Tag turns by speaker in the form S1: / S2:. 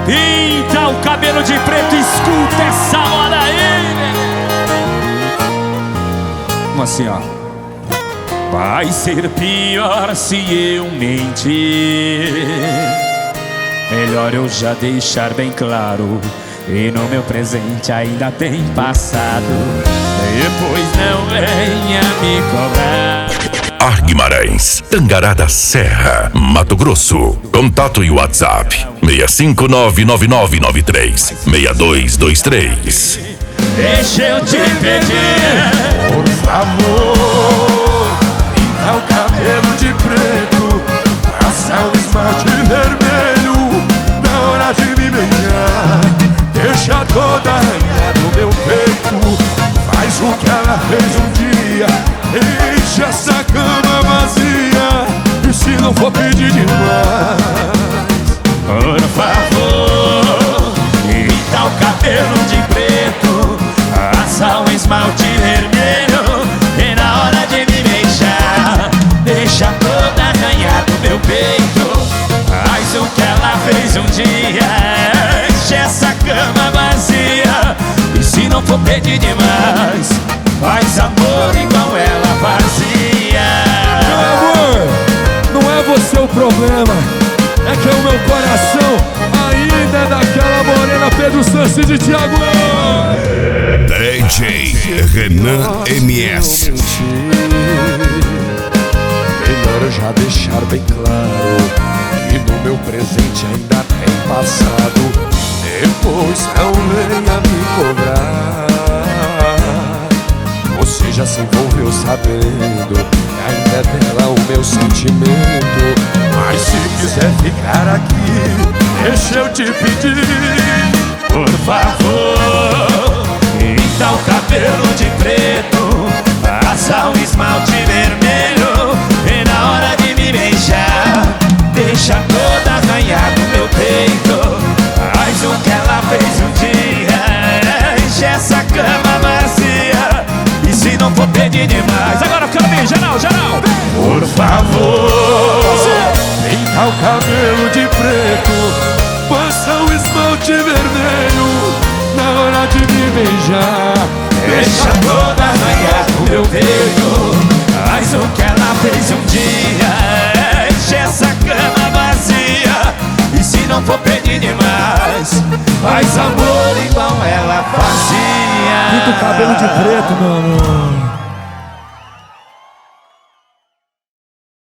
S1: Pinta o cabelo de preto, escuta essa hora aí. Como assim, ó? Vai ser pior se eu mentir. Melhor eu já deixar bem claro. E no meu presente ainda tem passado. Depois não venha me cobrar.
S2: Guimarães, Tangará da Serra, Mato Grosso. Contato e WhatsApp 65999936223.
S1: Deixa eu te pedir,
S3: por favor, pinta o cabelo de preto, passa o esmalte vermelho na hora de me beijar. Deixa toda arranhada no meu peito, faz o que ela fez um dia. Deixa essa cama vazia, e se não for pedir demais,
S1: por favor, pinta o cabelo de preto, passa um esmalte vermelho, e na hora de me beijar, deixa toda arranhada no meu peito, faz o que ela fez um dia. Deixa essa cama vazia, e se não for pedir demais, faz amor igual ela fazia.
S3: meu amor, não é você o problema, é que o meu coração ainda é daquela morena Pedro Santos de Thiago.
S2: DJ Renan MS.
S3: Melhor eu já deixar bem claro que no meu presente ainda tem passado. Depois não venha me cobrar. Você já se envolveu sabendo que ainda é dela o meu sentimento. Mas se quiser ficar aqui, deixa eu te pedir,
S1: por favor, pinta o cabelo de preto, passa um esmalte vermelho, e na hora de me beijar, deixa toda arranhada no meu peito, faz o que ela fez um dia. Enche essa cama vazia, e se não for pedir demais, agora caminho, geral, geral.
S3: por favor, pinta o cabelo de preto, passa o esmalte vermelho na hora de me beijar.
S1: Deixa toda arranhada no meu peito, faz o que ela fez um dia. Enche essa cama vazia, e se não for pedir demais, faz amor igual ela fazia.
S3: Pinta o cabelo de preto, meu amor.